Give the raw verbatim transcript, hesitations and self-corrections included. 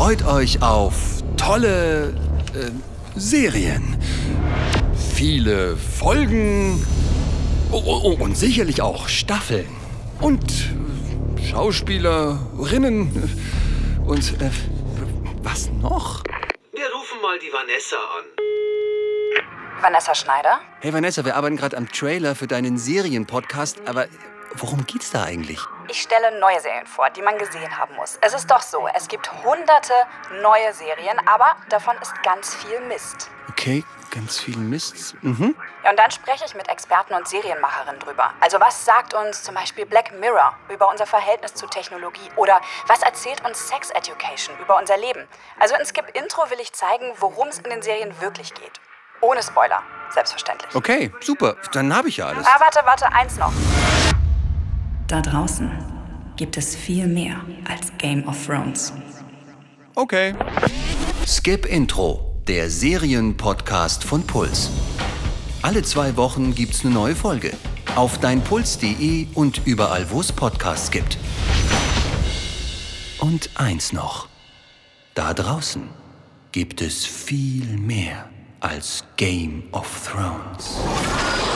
freut euch auf tolle äh, Serien. Viele Folgen oh, oh, und sicherlich auch Staffeln. Und äh, Schauspielerinnen und äh, was noch? Wir rufen mal die Vanessa an. Vanessa Schneider? Hey Vanessa, wir arbeiten gerade am Trailer für deinen Serienpodcast, aber worum geht's da eigentlich? Ich stelle neue Serien vor, die man gesehen haben muss. Es ist doch so, es gibt hunderte neue Serien, aber davon ist ganz viel Mist. Okay, ganz viel Mist. Mhm. Ja, und dann spreche ich mit Experten und Serienmacherinnen drüber. Also was sagt uns zum Beispiel Black Mirror über unser Verhältnis zu Technologie? Oder was erzählt uns Sex Education über unser Leben? Also in Skip Intro will ich zeigen, worum es in den Serien wirklich geht. Ohne Spoiler, selbstverständlich. Okay, super. Dann habe ich ja alles. Ah, warte, warte, eins noch. Da draußen gibt es viel mehr als Game of Thrones. Okay. Skip Intro, der Serienpodcast von Puls. Alle zwei Wochen gibt's eine neue Folge. Auf deinpuls punkt de und überall, wo es Podcasts gibt. Und eins noch. Da draußen gibt es viel mehr als Game of Thrones.